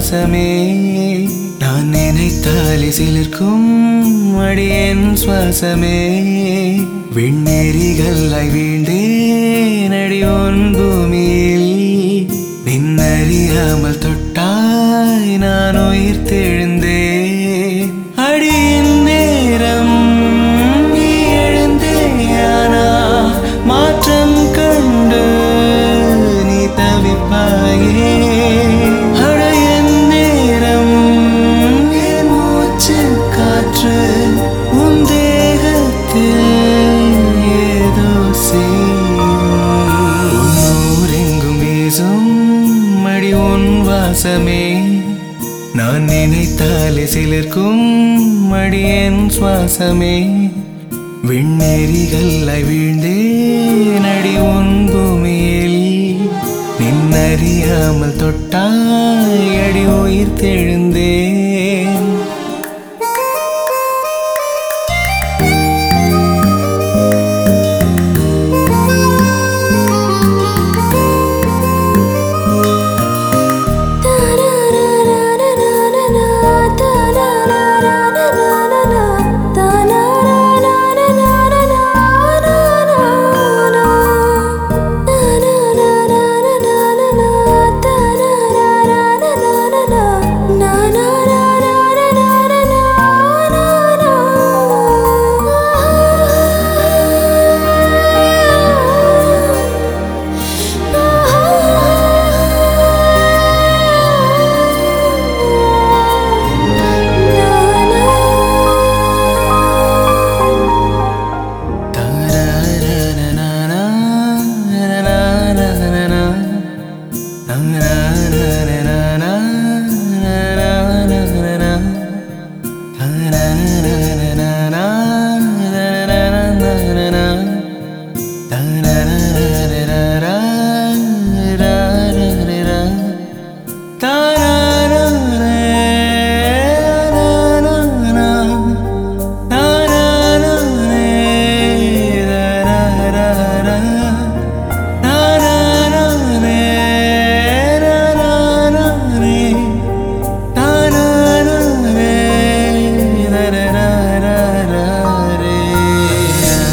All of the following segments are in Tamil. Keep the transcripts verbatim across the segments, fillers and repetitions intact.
சுவாசமே நான் நினைத்தாலே சிலிர்க்கும் அடியேன் சுவாசமே விண்ணெறிகளாய் வீண்டேன் அடியோன் பூமியில் நின்னறியாமல் தொட்டாய் நான் உயிர் தெழுந்தேன் அடியின் நேரம் நீ எழுந்தேயானா மாற்றம் கண்டு நீ தவிப்பாயே அடையன் நேரம் என் மூச்சு காற்று உன் தேகத்தில் ஏதோ செய்யும் வீசும் மடி உன் வாசமே நான் நினைத்தாலே சிலிர்க்கும் அடியேன் சுவாசமே விண்ணெறிகளாய் வீழ்ந்தேன் அடி உன் பூமியில் நின்னறியாமல் தொட்டாய் அடி உயிர் தெழுந்தேன்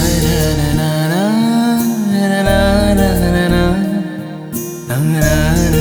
na na